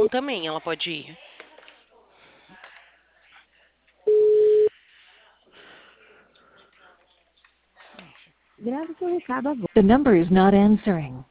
ou também ela pode ir. Grave seu recado agora. The number is not answering.